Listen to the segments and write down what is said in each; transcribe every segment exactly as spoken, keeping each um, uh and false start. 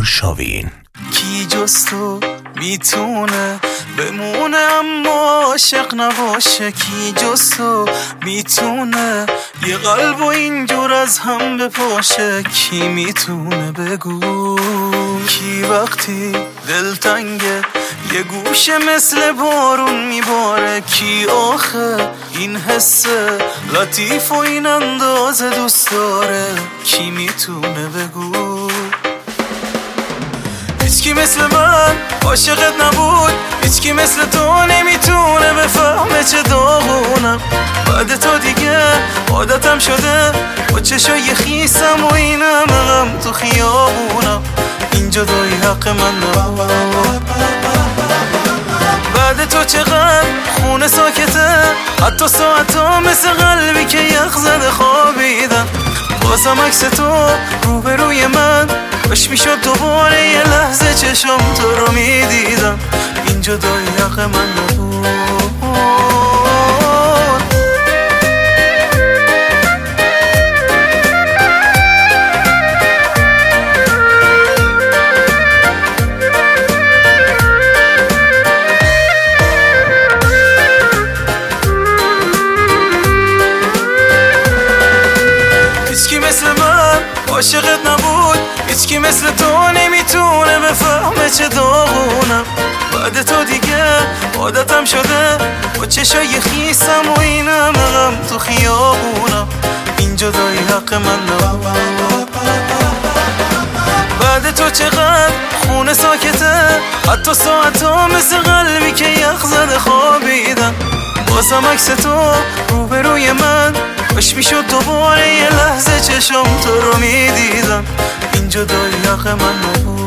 آرشاوین. کی جز تو میتونه بمونه اما عاشق نباشه؟ کی جز تو میتونه یه قلب و اینجور از هم بپاشه؟ کی میتونه بگو؟ کی وقتی دلتنگه یه گوشه مثل بارون میباره؟ کی آخه این حس لطیف و این اندازه دوست داره؟ کی میتونه بگو؟ هیچکی مثل من عاشقت نبود، هیچکی مثل تو نمیتونه بفهمه چه داغونم. بعد تو دیگه عادتم شده با چشای خیسم و اینم غم تو خیابونم. این جدایی حق من نبود. بعد تو چقدر خونه ساکته، حتی ساعتا مثل قلبی که یخ زده خوابیدم. بازم عکس تو روبروی من، باش میشد دوباره یه لحظه چشم تو رو میدیدم. این جدایی حق من نبود. هیچکی مثل من عاشقت نبود، هیچکی مثل تو نمیتونه بفهمه چه داغونم. بعد تو دیگه عادتم شده با چشای خیسم و اینم غم تو خیابونم. این جدایی حق من نبود. بعد تو چقدر خونه ساکته، حتی ساعتا مثل قلبی که یخ زده خوابیدم. بازم عکس تو روبروی من، باش میشد دوباره یه لحظه چشم تو رو میدیدم. این جدایی حق من نبود.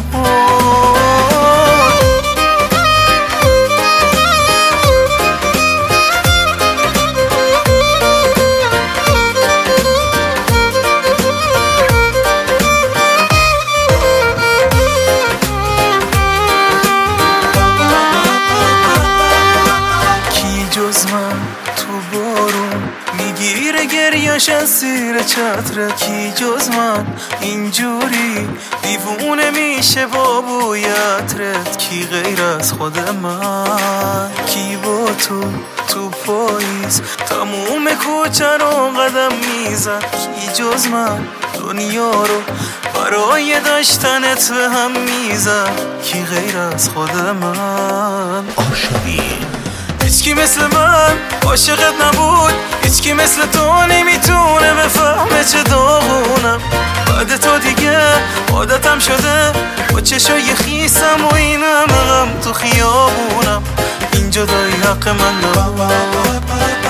کی جز من تو بارون میگیره گریش از زیر چتره؟ کی جز من اینجوری دیوونه میشه با بوی عطرت؟ کی غیر از خود من؟ کی با تو تو پاییز تموم کوچه رو قدم میزد؟ کی جز من دنیا رو برای داشتنت به هم میزد؟ کی غیر از خود من؟ آرشاوین. هیچکی مثل من عاشقت نبود، هیچکی مثل تو نمیتونه بفهمه چه داغونم. بعد تو دیگه عادتم شده با چشای خیسم و اینم غم تو خیابونم. این جدایی حق من نبود.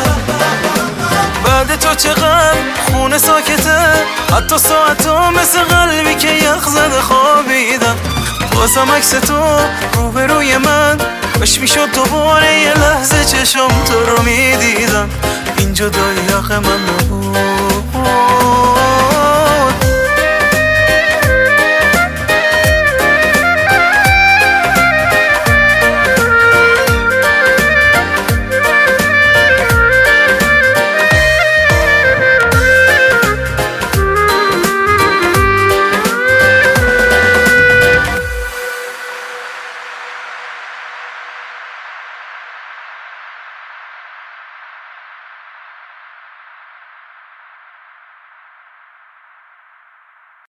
بعد تو چقدر خونه ساکته، حتی ساعتا مثل قلبی که یخ زده خوابیدم. بازم عکس تو روبروی من، باش میشد دوباره یه لحظه چشم تو رو میدیدم. این جدایی حق من نبود.